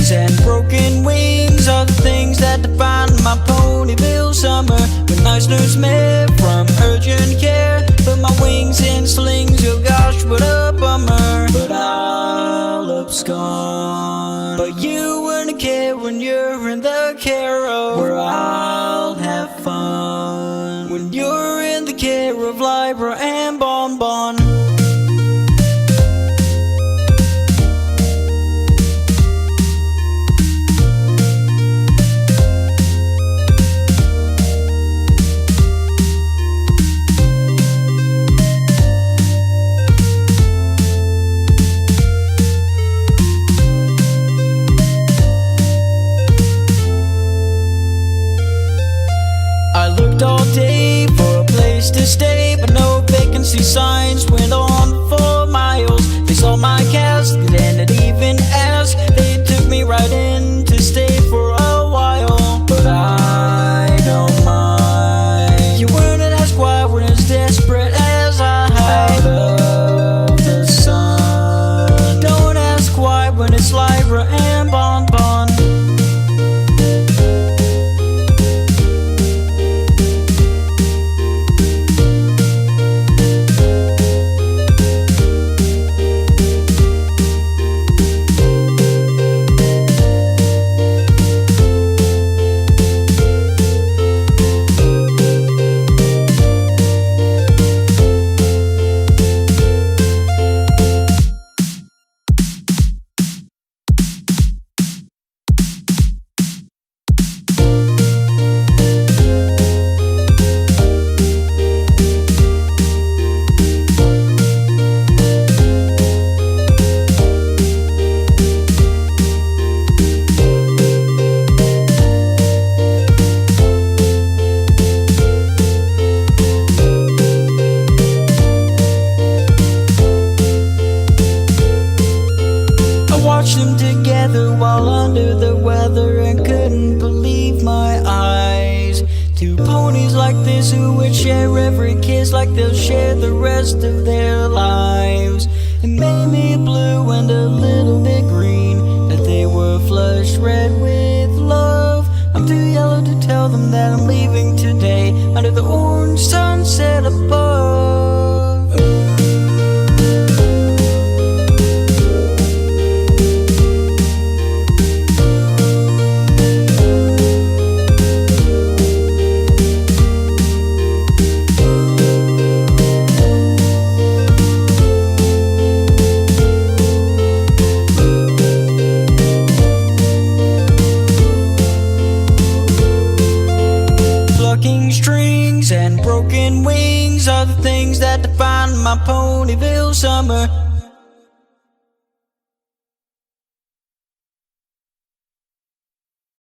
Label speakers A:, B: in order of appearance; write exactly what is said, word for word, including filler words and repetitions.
A: strings and broken wings are the things that define my Ponyville summer. When I snooze me from urgent care, put my wings in slings, oh gosh, what a bummer. But I'll abscond, but you wouldn't care when you're in the care of where I'll have fun. When you're in the care of Lyra and Bon Bon. I looked all day for a place to stay, but no vacancy signs went on for miles. They saw my cast, they didn't even ask. They took me right in to stay for a while. But I don't mind. You weren't asked why we're as desperate as I hide out of the sun. Don't ask why when it's Lyra and Bon Bon. Watched them together while under the weather and couldn't believe my eyes. Two ponies like this who would share every kiss like they'll share the rest of their lives. It made me blue and a little bit green, that they were flushed red with love. I'm too yellow to tell them that I'm leaving today under the orange sunset above. Strings and broken wings are the things that define my Ponyville summer.